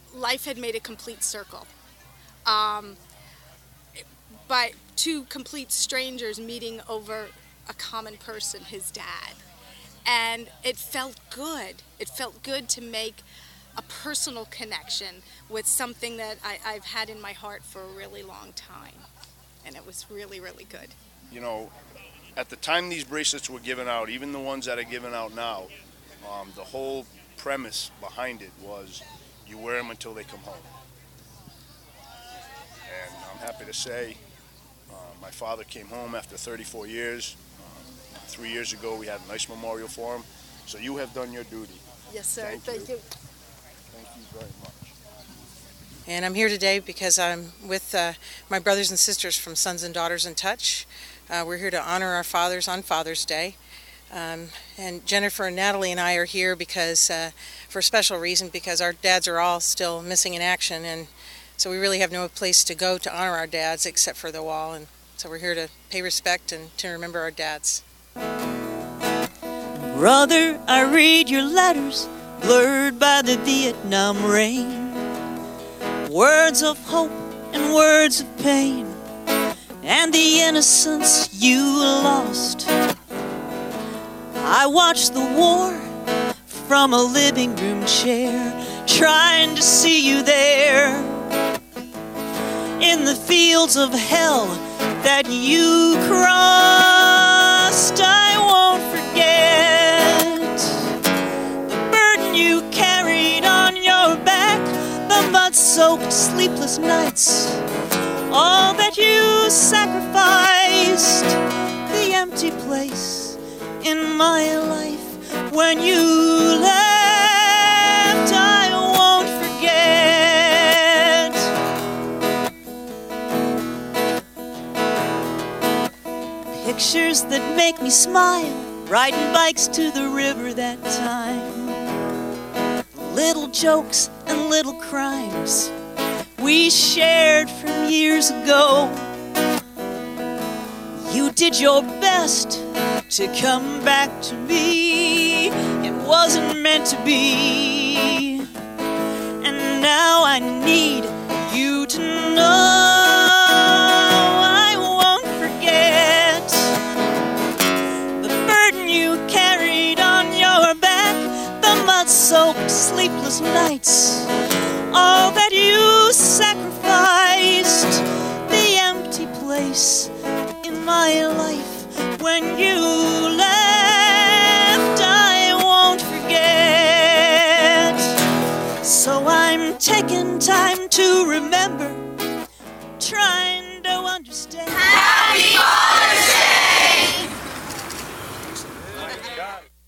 life had made a complete circle. Um, but two complete strangers meeting over a common person, his dad. And it felt good. It felt good to make a personal connection with something that I've had in my heart for a really long time. And it was really, really good. You know, at the time these bracelets were given out, even the ones that are given out now, the whole premise behind it was you wear them until they come home. And I'm happy to say my father came home after 34 years. 3 years ago we had a nice memorial for him. So you have done your duty. Yes, sir. Thank you. Thank you very much. And I'm here today because I'm with my brothers and sisters from Sons and Daughters in Touch. We're here to honor our fathers on Father's Day. And Jennifer and Natalie and I are here because for a special reason, because our dads are all still missing in action, and so we really have no place to go to honor our dads except for the wall. And so we're here to pay respect and to remember our dads. Brother, I read your letters, blurred by the Vietnam rain. Words of hope and words of pain, and the innocence you lost. I watched the war from a living room chair, trying to see you there in the fields of hell that you crossed. I won't forget the burden you carried on your back, the mud-soaked sleepless nights, all that you sacrificed, the empty place in my life when you left. I won't forget pictures that make me smile, riding bikes to the river that time, little jokes and little crimes we shared from years ago. You did your best to come back to me. It wasn't meant to be. And now I need you to know I won't forget the burden you carried on your back, the mud-soaked sleepless nights, all that you sacrificed, the empty place in my life when you left. I won't forget. So I'm taking time to remember, trying to understand.